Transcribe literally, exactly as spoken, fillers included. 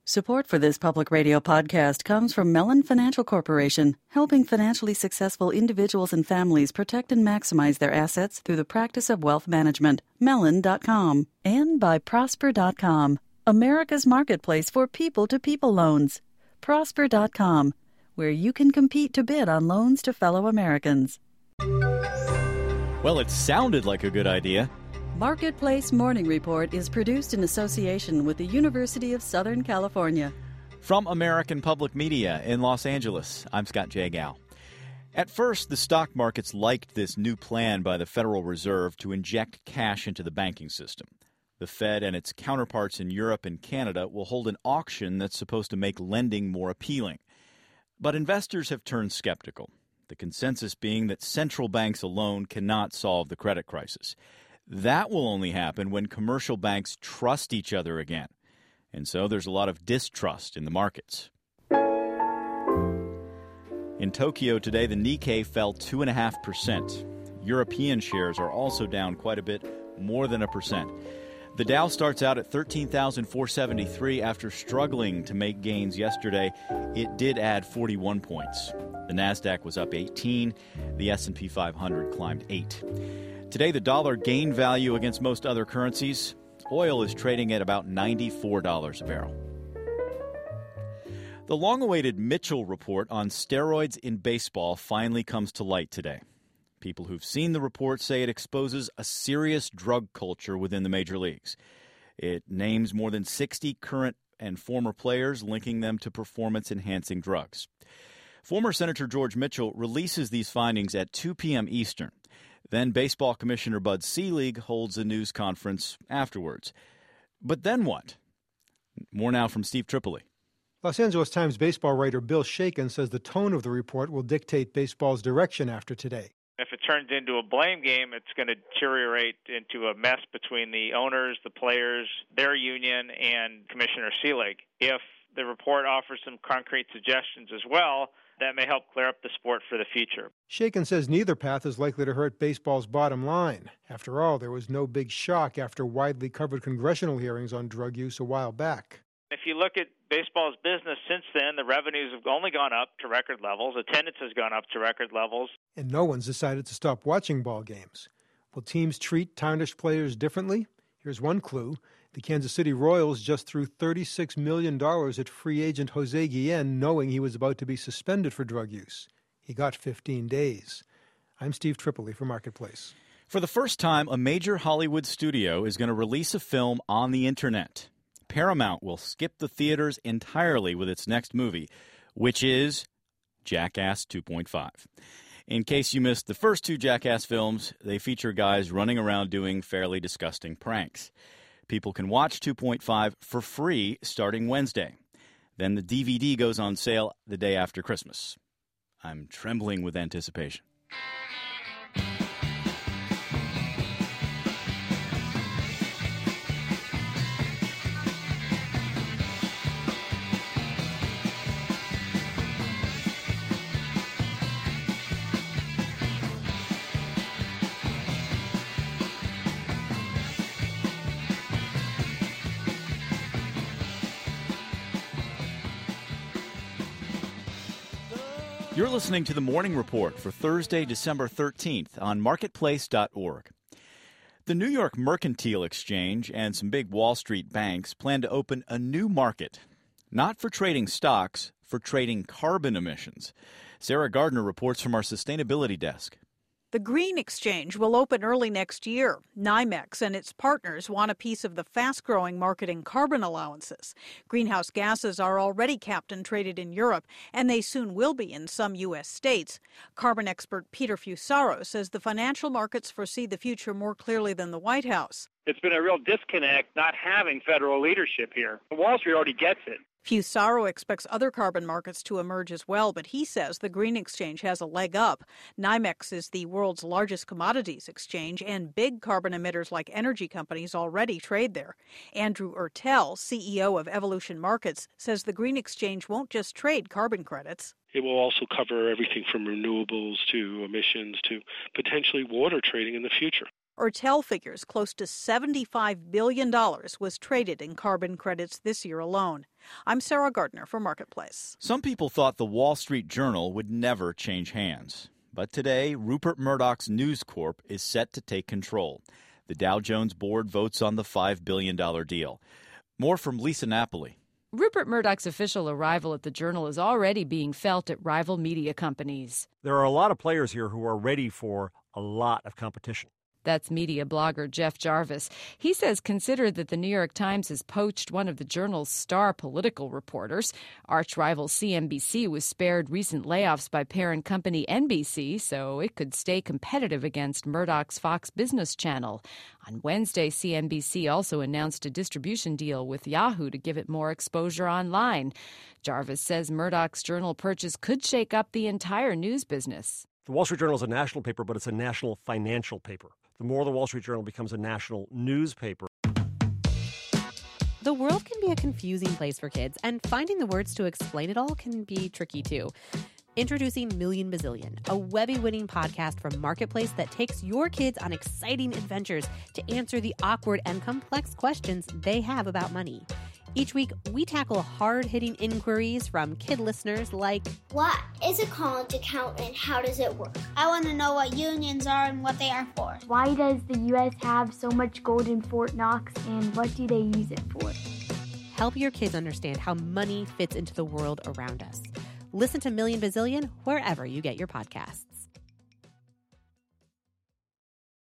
Support for this public radio podcast comes from Mellon Financial Corporation, helping financially successful individuals and families protect and maximize their assets through the practice of wealth management. Mellon dot com. And by Prosper dot com, America's marketplace for people-to-people loans. Prosper dot com, where you can compete to bid on loans to fellow Americans. Well, it sounded like a good idea. Marketplace Morning Report is produced in association with the University of Southern California. From American Public Media in Los Angeles, I'm Scott J. Gow. At first, the stock markets liked this new plan by the Federal Reserve to inject cash into the banking system. The Fed and its counterparts in Europe and Canada will hold an auction that's supposed to make lending more appealing. But investors have turned skeptical, the consensus being that central banks alone cannot solve the credit crisis. That will only happen when commercial banks trust each other again. And so there's a lot of distrust in the markets. In Tokyo today, the Nikkei fell two point five percent. European shares are also down quite a bit, more than a percent. The Dow starts out at thirteen thousand four hundred seventy-three after struggling to make gains yesterday. It did add forty-one points. The Nasdaq was up eighteen. The S and P five hundred climbed eight. Today, the dollar gained value against most other currencies. Oil is trading at about ninety-four dollars a barrel. The long-awaited Mitchell report on steroids in baseball finally comes to light today. People who've seen the report say it exposes a serious drug culture within the major leagues. It names more than sixty current and former players, linking them to performance-enhancing drugs. Former Senator George Mitchell releases these findings at two p.m. Eastern. Then Baseball Commissioner Bud Selig holds a news conference afterwards. But then what? More now from Steve Tripoli. Los Angeles Times baseball writer Bill Shakin says the tone of the report will dictate baseball's direction after today. If it turns into a blame game, it's going to deteriorate into a mess between the owners, the players, their union, and Commissioner Selig. If the report offers some concrete suggestions as well, that may help clear up the sport for the future. Shakin says neither path is likely to hurt baseball's bottom line. After all, there was no big shock after widely covered congressional hearings on drug use a while back. If you look at baseball's business since then, the revenues have only gone up to record levels. Attendance has gone up to record levels. And no one's decided to stop watching ball games. Will teams treat tarnished players differently? Here's one clue. The Kansas City Royals just threw thirty-six million dollars at free agent Jose Guillen, knowing he was about to be suspended for drug use. He got fifteen days. I'm Steve Tripoli for Marketplace. For the first time, a major Hollywood studio is going to release a film on the internet. Paramount will skip the theaters entirely with its next movie, which is Jackass two point five. In case you missed the first two Jackass films, they feature guys running around doing fairly disgusting pranks. People can watch two point five for free starting Wednesday. Then the D V D goes on sale the day after Christmas. I'm trembling with anticipation. You're listening to the Morning Report for Thursday, December thirteenth on marketplace dot org. The New York Mercantile Exchange and some big Wall Street banks plan to open a new market, not for trading stocks, for trading carbon emissions. Sarah Gardner reports from our sustainability desk. The Green Exchange will open early next year. NYMEX and its partners want a piece of the fast-growing market in carbon allowances. Greenhouse gases are already capped and traded in Europe, and they soon will be in some U S states. Carbon expert Peter Fusaro says the financial markets foresee the future more clearly than the White House. It's been a real disconnect not having federal leadership here. Wall Street already gets it. Fusaro expects other carbon markets to emerge as well, but he says the Green Exchange has a leg up. NYMEX is the world's largest commodities exchange, and big carbon emitters like energy companies already trade there. Andrew Ertel, C E O of Evolution Markets, says the Green Exchange won't just trade carbon credits. It will also cover everything from renewables to emissions to potentially water trading in the future. Urtel figures close to seventy-five billion dollars was traded in carbon credits this year alone. I'm Sarah Gardner for Marketplace. Some people thought the Wall Street Journal would never change hands. But today, Rupert Murdoch's News Corp is set to take control. The Dow Jones board votes on the five billion dollars deal. More from Lisa Napoli. Rupert Murdoch's official arrival at the Journal is already being felt at rival media companies. There are a lot of players here who are ready for a lot of competition. That's media blogger Jeff Jarvis. He says consider that the New York Times has poached one of the Journal's star political reporters. Arch-rival C N B C was spared recent layoffs by parent company N B C, so it could stay competitive against Murdoch's Fox Business Channel. On Wednesday, C N B C also announced a distribution deal with Yahoo to give it more exposure online. Jarvis says Murdoch's Journal purchase could shake up the entire news business. The Wall Street Journal is a national paper, but it's a national financial paper. The more the Wall Street Journal becomes a national newspaper. The world can be a confusing place for kids, and finding the words to explain it all can be tricky too. Introducing Million Bazillion, a Webby-winning podcast from Marketplace that takes your kids on exciting adventures to answer the awkward and complex questions they have about money. Each week, we tackle hard-hitting inquiries from kid listeners like, what is a college account and how does it work? I want to know what unions are and what they are for. Why does the U S have so much gold in Fort Knox and what do they use it for? Help your kids understand how money fits into the world around us. Listen to Million Bazillion wherever you get your podcasts.